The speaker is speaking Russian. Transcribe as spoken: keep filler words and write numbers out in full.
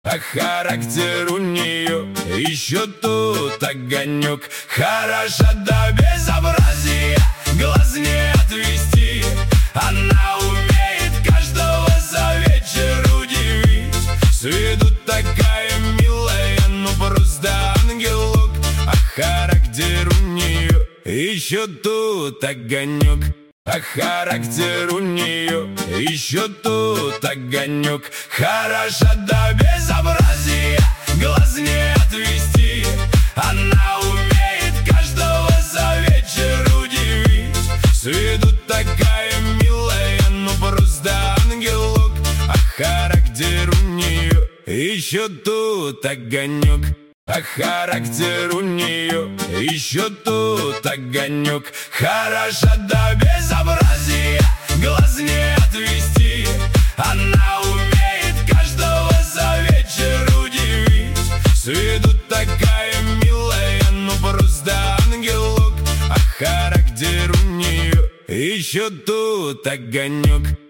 а характер у нее еще тот огонек. Хороша до безобразия, глаз не отвести. Она умеет каждого за вечер удивить. С виду такая милая, ну просто ангелок, а характер у нее еще тот огонек. А характер у нее еще тот огонек. Хороша до безобразия, глаз не отвести. Она умеет каждого за вечер удивить. С виду такая милая, ну просто ангелок, а характер у нее еще тот огонек. А характер у нее еще тот огонек. Хороша до безобразия, глаз не отвести. Она умеет каждого за вечер удивить. С виду такая милая, ну просто ангелок, а характер у нее еще тот огонек.